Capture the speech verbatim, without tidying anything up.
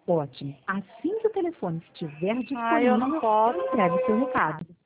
Ótimo. Assim que o telefone estiver Ah, eu não disponível, posso. entregue seu recado.